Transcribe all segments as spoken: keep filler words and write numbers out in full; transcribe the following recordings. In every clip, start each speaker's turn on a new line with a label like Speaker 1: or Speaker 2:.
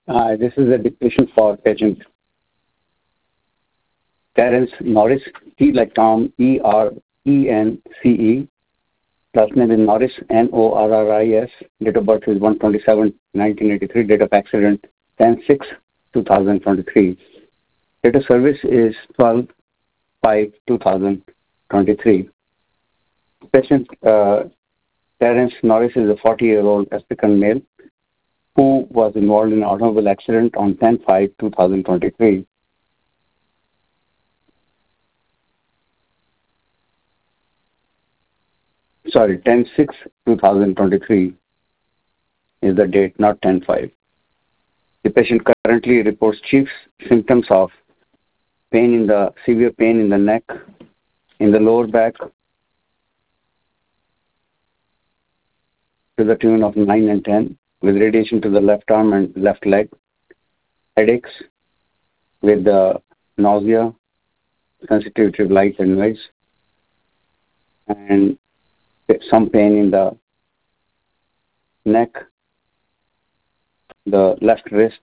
Speaker 1: Uh, this is a dictation for patient Terence Norris, T like Tom, E R E N C E. Last name is Norris, N O R R I S. Date of birth is one twenty-seven nineteen eighty-three. Date of accident ten six two thousand twenty-three. Date of service is twelve five two thousand twenty-three. Patient uh, Terence Norris is a forty-year-old African male who was involved in an automobile accident on ten five two thousand twenty-three. Sorry, ten six two thousand twenty-three is the date, not ten five. The patient currently reports chief symptoms of pain in the severe pain in the neck, in the lower back, to the tune of nine and ten, with radiation to the left arm and left leg, headaches with the nausea, sensitivity to light and noise, and some pain in the neck, the left wrist,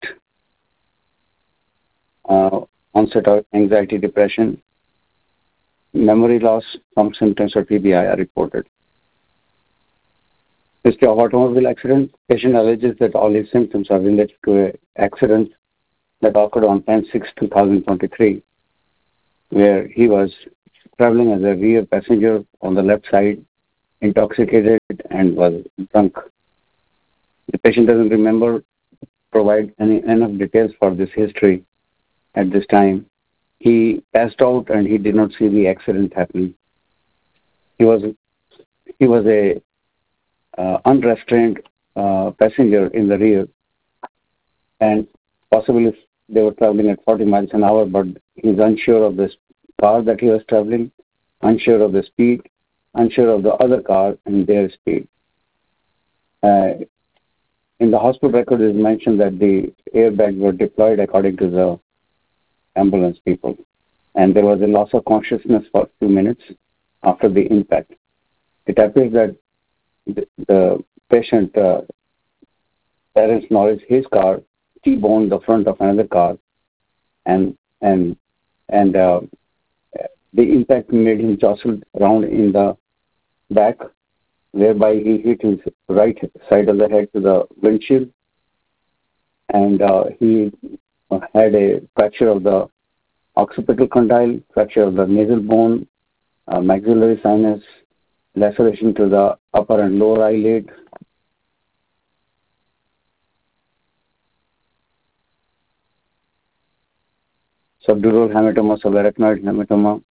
Speaker 1: uh, onset of anxiety, depression, memory loss, some symptoms of T B I are reported. History of automobile accident. Patient alleges that all his symptoms are related to an accident that occurred on ten six two thousand twenty-three, where he was traveling as a rear passenger on the left side, intoxicated and was drunk. The patient doesn't remember, provide any enough details for this history at this time. He passed out and he did not see the accident happening. He was he was a uh, unrestrained uh, passenger in the rear, and possibly they were traveling at forty miles an hour, but he's unsure of the car that he was traveling, unsure of the speed, unsure of the other car and their speed. Uh, in the hospital record, it is mentioned that the airbags were deployed according to the ambulance people, and there was a loss of consciousness for two minutes after the impact. It appears that the, the patient, uh, Terence Norris, his car T-boned the front of another car, and and and uh, the impact made him jostle around in the back, whereby he hit his right side of the head to the windshield, and uh, he had a fracture of the occipital condyle, fracture of the nasal bone, uh, maxillary sinus, laceration to the upper and lower eyelid, subdural hematoma, subarachnoid hematoma,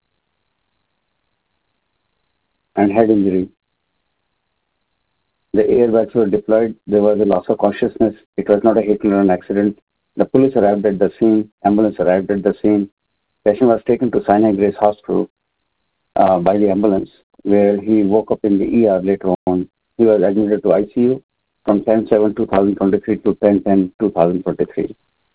Speaker 1: and head injury. The airbags were deployed. There was a loss of consciousness. It was not a hit and run accident. The police arrived at the scene. Ambulance arrived at the scene. Patient was taken to Sinai Grace Hospital uh, by the ambulance, where he woke up in the E R later on. He was admitted to I C U from ten seven two thousand twenty-three to ten ten two thousand twenty-three.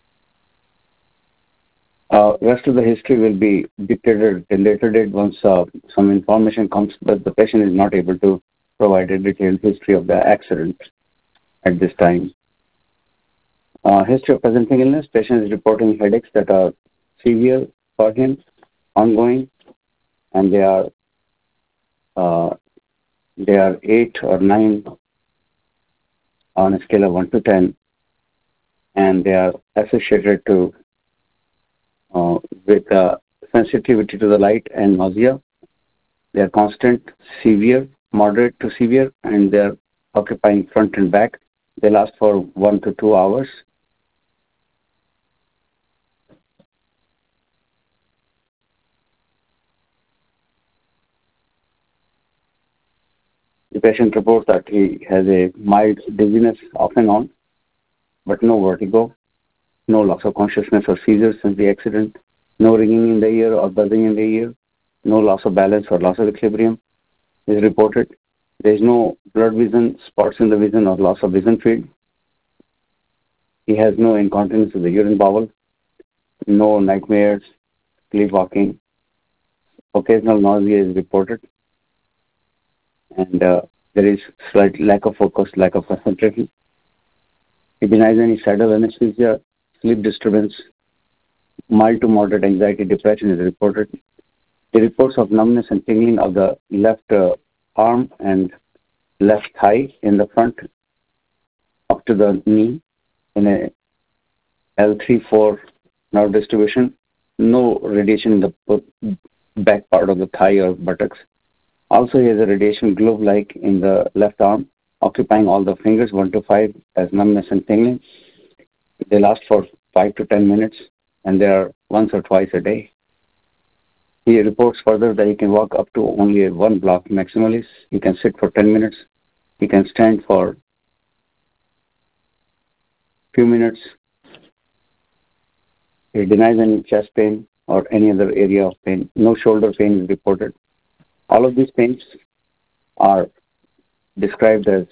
Speaker 1: Uh, rest of the history will be dictated at a later date once uh, some information comes, but the patient is not able to provide a detailed history of the accident at this time. Uh, history of presenting illness. Patient is reporting headaches that are severe for him, ongoing, and they are uh, they are eight or nine on a scale of one to ten, and they are associated to uh, with uh, sensitivity to the light and nausea. They are constant, severe, moderate to severe, and they are occupying front and back. They last for one to two hours. The patient reports that he has a mild dizziness off and on, but no vertigo, no loss of consciousness or seizures since the accident, no ringing in the ear or buzzing in the ear, no loss of balance or loss of equilibrium is reported. There is no blurred vision, spots in the vision, or loss of vision field. He has no incontinence of the urine bowel, no nightmares, sleepwalking. Occasional nausea is reported, and uh, there is slight lack of focus, lack of concentration. He denies any saddle anesthesia, sleep disturbance, mild to moderate anxiety, depression is reported. The reports of numbness and tingling of the left uh, arm and left thigh in the front up to the knee in a L three four nerve distribution. No radiation in the back part of the thigh or buttocks. Also, he has a radiation globe-like in the left arm, occupying all the fingers one to five as numbness and tingling. They last for five to ten minutes, and they are once or twice a day. He reports further that he can walk up to only one block maximally. He can sit for ten minutes. He can stand for few minutes. He denies any chest pain or any other area of pain. No shoulder pain is reported. All of these pains are described as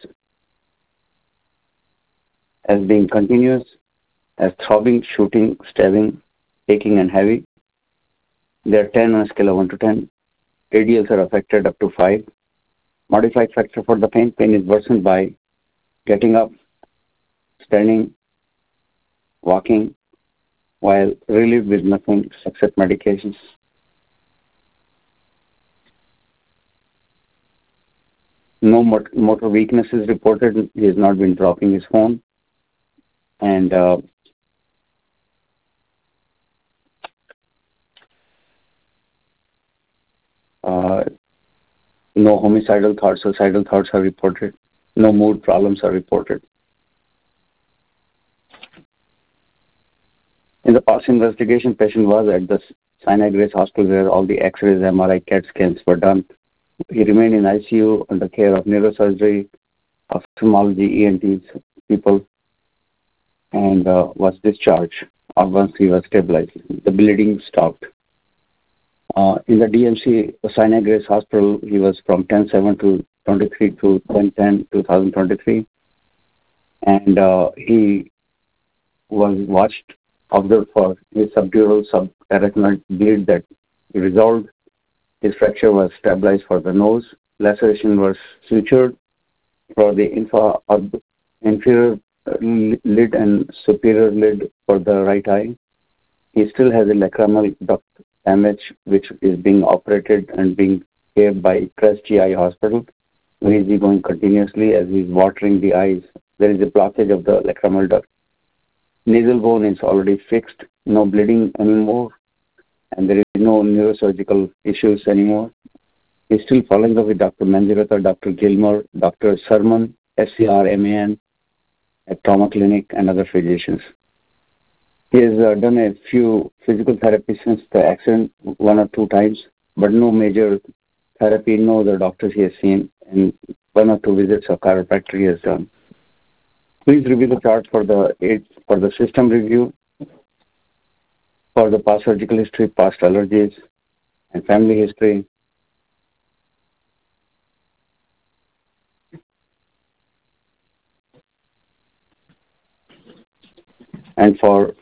Speaker 1: as being continuous, as throbbing, shooting, stabbing, aching, and heavy. They are ten on a scale of one to ten. A D Ls are affected up to five. Modified factor for the pain. Pain is worsened by getting up, standing, walking, while relieved with nothing except medications. No motor weakness is reported. He has not been dropping his phone. And uh, uh, no homicidal thoughts, suicidal thoughts are reported. No mood problems are reported. In the past investigation, patient was at the Sinai Grace Hospital where all the X-rays, M R I, C A T scans were done. He remained in I C U under care of neurosurgery, ophthalmology, E N Ts people, and uh, was discharged once he was stabilized. The bleeding stopped. Uh, in the D M C Sinai Grace Hospital, he was from ten seven to twenty-three to ten ten twenty twenty-three, and uh, he was watched, observed for his subdural subarachnoid bleed that resolved. His fracture was stabilized for the nose. Laceration was sutured for the infra, inferior lid and superior lid for the right eye. He still has a lacrimal duct damage, which is being operated and being cared by Crest G I Hospital, where he is going continuously as he is watering the eyes. There is a blockage of the lacrimal duct. Nasal bone is already fixed, no bleeding anymore, and there is no neurosurgical issues anymore. He's still following up with Doctor Manjurata, Doctor Gilmore, Doctor Sermon, S C R M A N, at Trauma Clinic, and other physicians. He has uh, done a few physical therapies since the accident, one or two times, but no major therapy, no other doctors he has seen, and one or two visits of chiropractor he has done. Please review the chart for the for the system review, for the past surgical history, past allergies, and family history. And for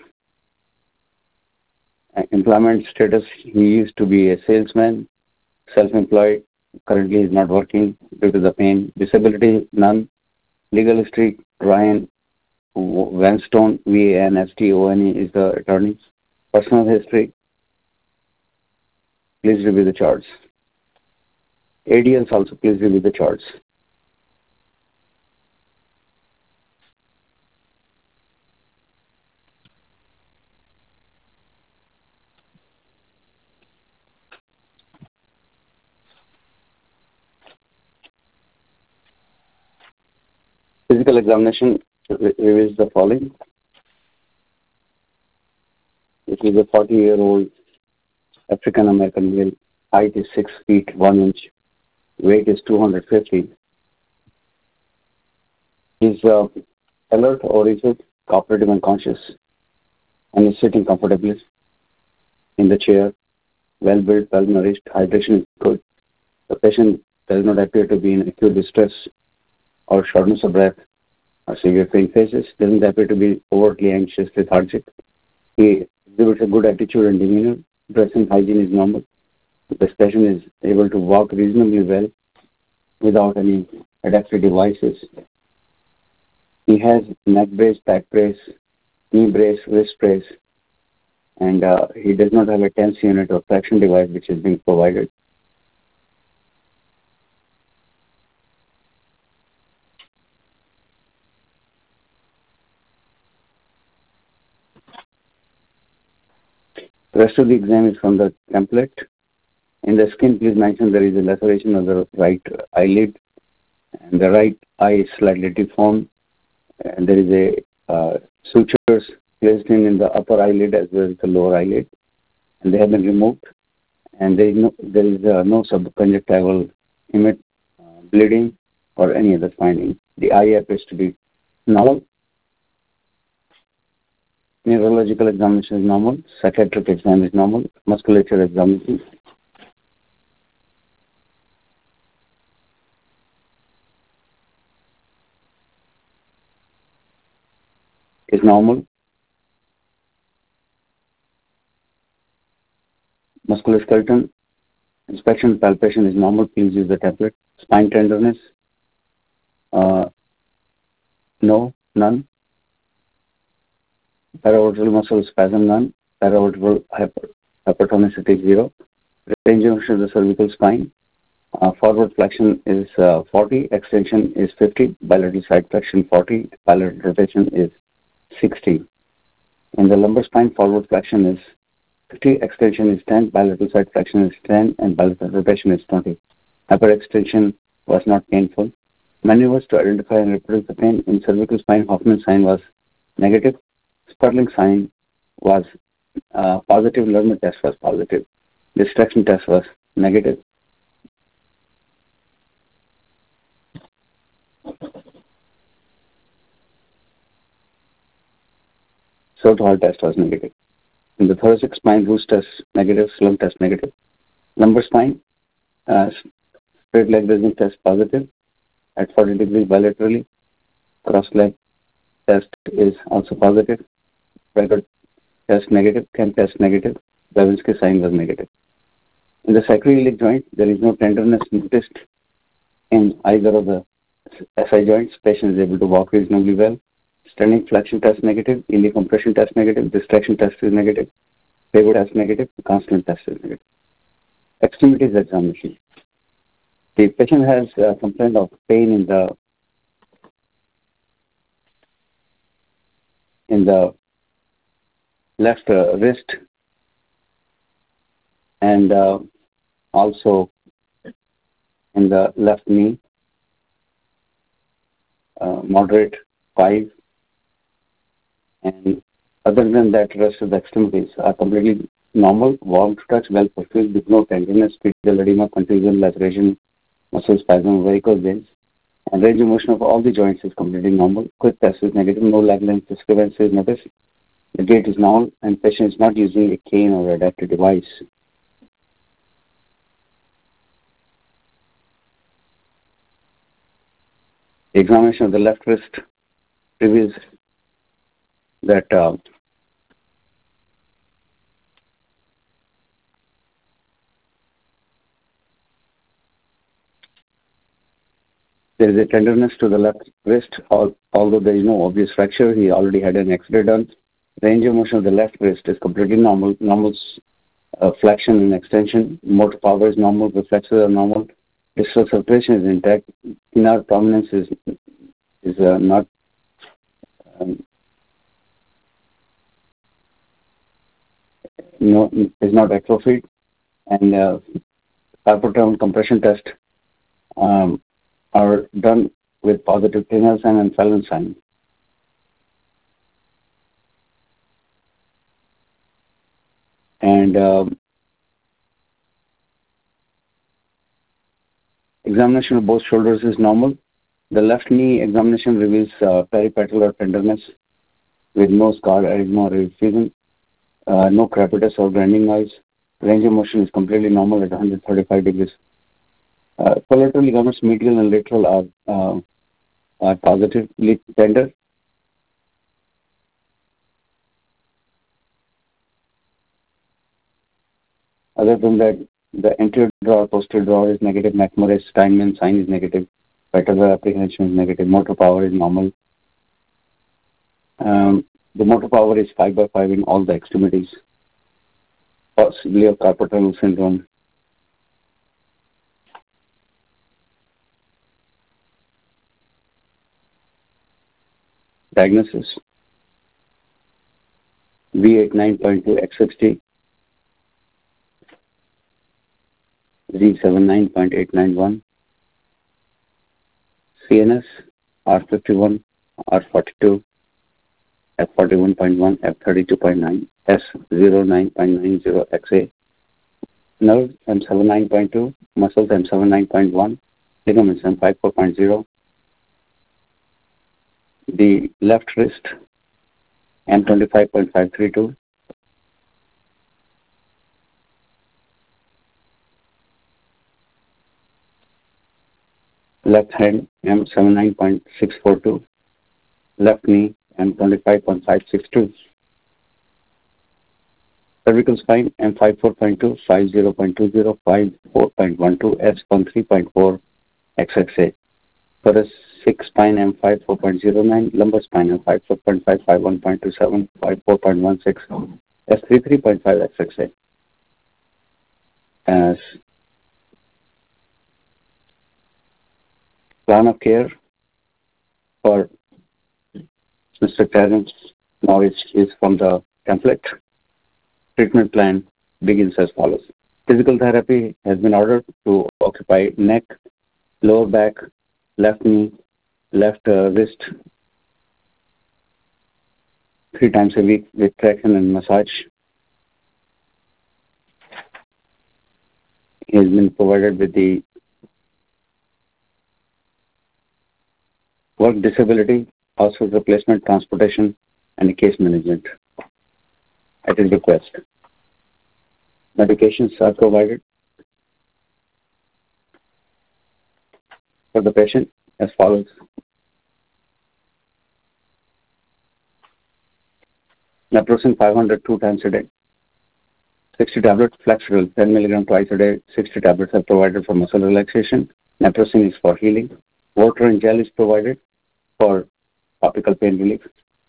Speaker 1: employment status, he used to be a salesman, self-employed. Currently, he is not working due to the pain. Disability, none. Legal history, Ryan Vanstone, V A N S T O N E is the attorney. Personal history, please review the charts. A D Ls also, please review the charts. Physical examination reveals the following. It is a forty-year-old African-American male. Height is six feet one inch. Weight is two hundred fifty. He's uh, alert, or is it cooperative and conscious? And is sitting comfortably in the chair. Well built, well nourished. Hydration is good. The patient does not appear to be in acute distress or shortness of breath or severe pain phases. Doesn't appear to be overtly anxious, lethargic. He exhibits a good attitude and demeanor. Dressing hygiene is normal. This patient is able to walk reasonably well without any adaptive devices. He has neck brace, back brace, knee brace, wrist brace, and uh, he does not have a tense unit or traction device which is being provided. The rest of the exam is from the template. In the skin, please mention there is a laceration of the right eyelid, and the right eye is slightly deformed, and there is a uh, sutures placed in, in the upper eyelid as well as the lower eyelid, and they have been removed, and there is no, there is uh, no subconjunctival image, uh, bleeding, or any other finding. The eye appears to be normal. Neurological examination is normal. Psychiatric exam is normal. Musculature examination is normal. Musculoskeletal inspection palpation is normal. Please use the tablet. Spine tenderness, uh, no, none. Paravertebral muscle spasm, none. Paravertebral hyper, hypertonicity, zero. Range of motion of the cervical spine. Uh, forward flexion is uh, forty, extension is fifty, bilateral side flexion forty, bilateral rotation is sixty. In the lumbar spine, forward flexion is fifty, extension is ten, bilateral side flexion is ten, and bilateral rotation is twenty. Hyperextension was not painful. Maneuvers to identify and reproduce the pain in cervical spine, Hoffman sign was negative. Sperling sign was uh, positive. Lerner test was positive. Distraction test was negative. Soto-Hall test was negative. In the thoracic spine, Bruce test negative, slump test negative. Lumbar spine, uh, straight leg raising test positive at forty degrees bilaterally. Cross leg test is also positive. Record test negative. Kemp test negative. Babinski sign was negative. In the sacroiliac joint, there is no tenderness noticed in either of the S I joints. Patient is able to walk reasonably well. Standing flexion test negative, iliac compression test negative, distraction test is negative, pivot test negative, constant test is negative. Extremities examination. The patient has a complaint of pain in the in the left uh, wrist and uh, also in the left knee, uh, moderate five. And other than that, rest of the extremities are completely normal, warm to touch, well perfused, with no tenderness, pedal edema, contusion, laceration, muscle spasm, varicose veins. And range of motion of all the joints is completely normal. Quick test is negative, no lag length discrepancy is noticed. The gait is normal, and patient is not using a cane or adaptive device. The examination of the left wrist reveals that uh, there is a tenderness to the left wrist, although there is no obvious fracture. He already had an X-ray done. Range of motion of the left wrist is completely normal. Normal uh, flexion and extension. Motor power is normal. Reflexes are normal. Distal circulation is intact. Pinnar prominence is is uh, not um, no is not atrophied, and uh, carpal compression test um, are done with positive Tinel sign and Fallon sign. And um, examination of both shoulders is normal. The left knee examination reveals uh, peripatellar tenderness with no scar, erythema, or effusion, uh, no crepitus or grinding noise. Range of motion is completely normal at one hundred thirty-five degrees. Uh, collateral ligaments, medial and lateral, are, uh, are positively tender. Other than that, the anterior drawer, posterior drawer is negative. McMurray Steinman sign is negative. Vertebral apprehension is negative. Motor power is normal. Um, the motor power is five by five in all the extremities, possibly of carpal tunnel syndrome. Diagnosis: V eighty-nine point two X sixty, Z seventy-nine point eight nine one, C N S R fifty-one, R forty-two, F forty-one point one, F thirty-two point nine, S zero nine point nine zero X A, nerves M seventy-nine point two, muscles M seventy-nine point one, ligaments M fifty-four point zero, the left wrist M twenty-five point five three two, left hand M seventy-nine point six four two, left knee M twenty-five point five six two, cervical spine M fifty-four point two, fifty point two zero, fifty-four point one two, S thirteen point four X X A, thoracic spine M fifty-four point zero nine, lumbar spine M fifty-four point five, fifty-one point two seven, fifty-four point one six, S thirty-three point five X X A. As plan of care for Mister Terence Norwich is from the template. Treatment plan begins as follows. Physical therapy has been ordered to occupy neck, lower back, left knee, left uh, wrist three times a week with traction and massage. He has been provided with the work disability, household replacement, transportation, and case management at his request. Medications are provided for the patient as follows. Naproxen five hundred two times a day. sixty tablets, Flexeril ten milligram twice a day. sixty tablets are provided for muscle relaxation. Naproxen is for healing. Water and gel is provided for topical pain relief.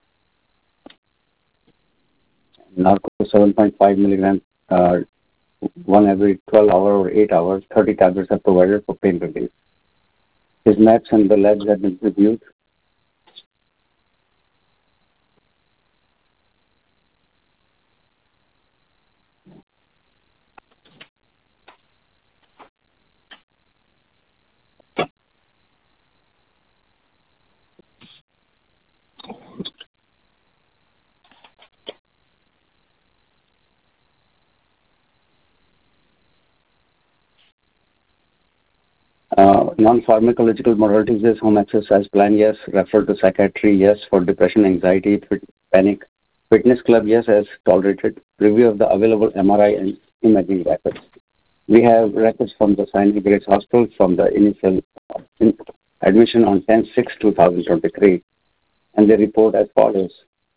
Speaker 1: Narco seven point five milligram, uh, one every twelve hours or eight hours, thirty tablets are provided for pain relief. His maps and the labs have been reviewed. Uh, non-pharmacological modalities is home exercise plan, yes. Refer to psychiatry, yes. For depression, anxiety, fit, panic. Fitness club, yes, as tolerated. Review of the available M R I and imaging records. We have records from the Saint Grace Hospital from the initial admission on ten six two thousand twenty-three, and they report as follows.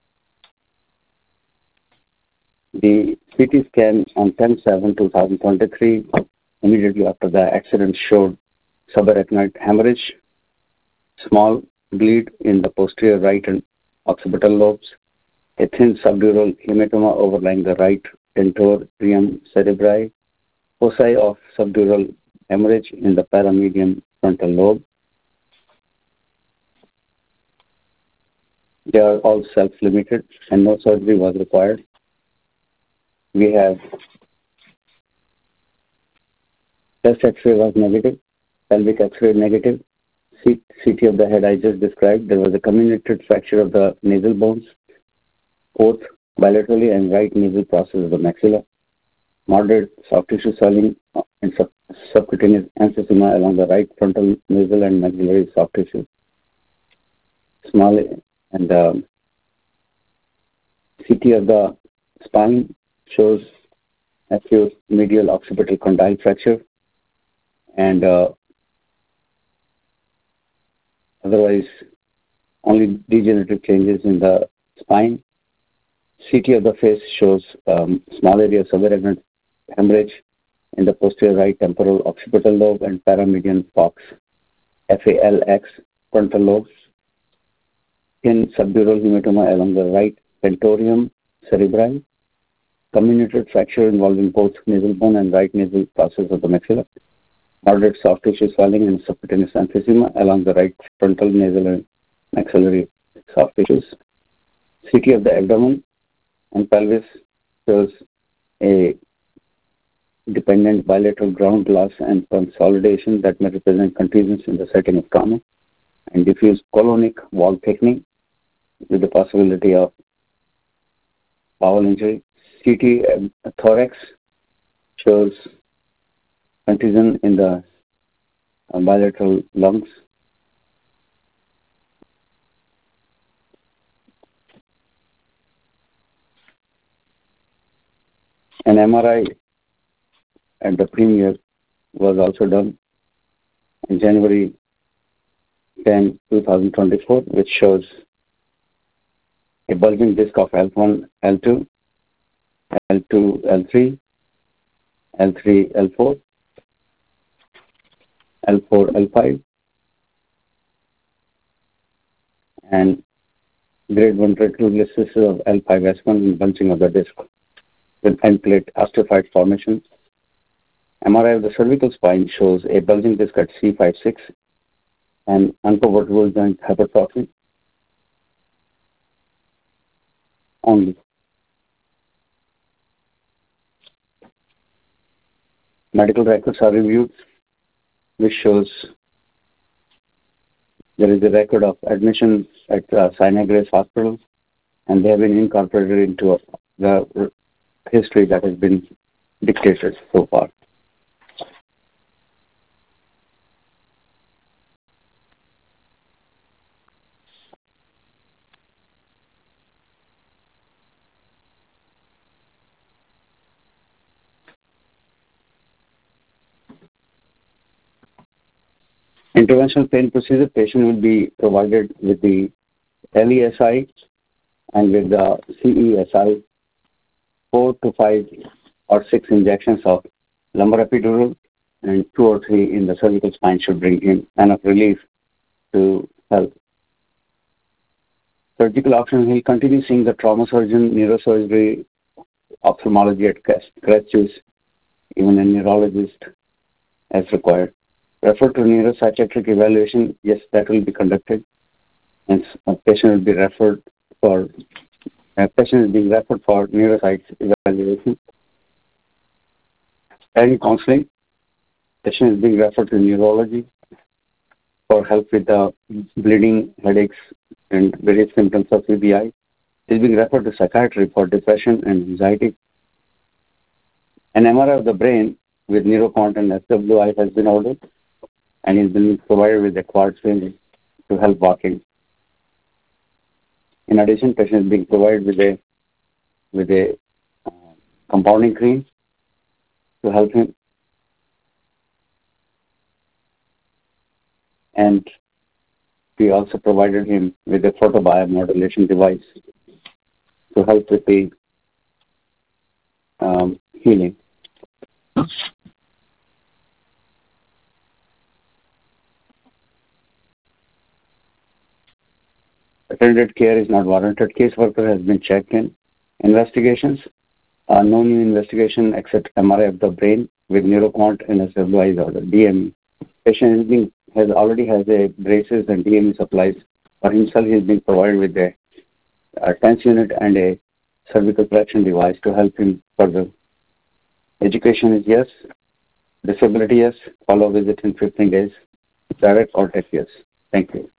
Speaker 1: The C T scan on ten seven two thousand twenty-three, immediately after the accident, showed subarachnoid hemorrhage, small bleed in the posterior right and occipital lobes, a thin subdural hematoma overlying the right tentorium cerebri, foci of subdural hemorrhage in the paramedian frontal lobe. They are all self-limited and no surgery was required. We have chest X-ray was negative, pelvic X-ray negative, C T of the head I just described. There was a comminuted fracture of the nasal bones, both bilaterally and right nasal process of the maxilla, moderate soft tissue swelling and sub subcutaneous emphysema along the right frontal nasal and maxillary soft tissue. Small and uh, C T of the spine shows acute medial occipital condyle fracture and uh, otherwise only degenerative changes in the spine. C T of the face shows um, small area of subarachnoid hemorrhage in the posterior right temporal occipital lobe and paramedian fox, F A L X, frontal lobe. thin subdural hematoma along the right tentorium cerebri, comminuted fracture involving both nasal bone and right nasal process of the maxilla, moderate soft tissue swelling and subcutaneous emphysema along the right frontal nasal and maxillary soft tissues. C T of the abdomen and pelvis shows a dependent bilateral ground loss and consolidation that may represent contusions in the setting of trauma, and diffuse colonic wall thickening with the possibility of bowel injury. C T thorax shows contusion in the bilateral lungs. An M R I at the premier was also done in January tenth, twenty twenty-four, which shows a bulging disc of L one, L two, L two, L three, L three, L four, L four, L five, and grade one reticulocytosis of L five S one and bunching of the disc with end plate osteophyte formation. M R I of the cervical spine shows a bulging disc at C five six and uncovertible joint hypertrophy only. Medical records are reviewed, which shows there is a record of admission at uh, Sinai Grace Hospital, and they have been incorporated into the history that has been dictated so far. Interventional pain procedure, patient will be provided with the L E S I and with the C E S I, four to five or six injections of lumbar epidural and two or three in the cervical spine should bring in enough relief to help. Surgical option, he'll continue seeing the trauma surgeon, neurosurgery, ophthalmology at Christchurch, even a neurologist as required. Refer to neuropsychiatric evaluation, yes, that will be conducted. And a patient will be referred for, a patient is being referred for neuropsych evaluation. And counseling, patient is being referred to neurology for help with the bleeding, headaches, and various symptoms of U B I. Is being referred to psychiatry for depression and anxiety. An M R I of the brain with neurocont and S W I has been ordered, and he's been provided with a quad training to help walking. In addition, patient is being provided with a with a uh, compounding cream to help him, and we also provided him with a photobiomodulation device to help with the um, healing. Attended care is not warranted. Caseworker has been checked in. Investigations, uh, no new investigation except M R I of the brain with neurocont and S W I is ordered. D M E. Patient has, been, has already has a braces and D M E supplies. For himself, he is being provided with a, a TENS unit and a cervical correction device to help him further. Education is yes. Disability yes. Follow visit in fifteen days. Direct or take yes. Thank you.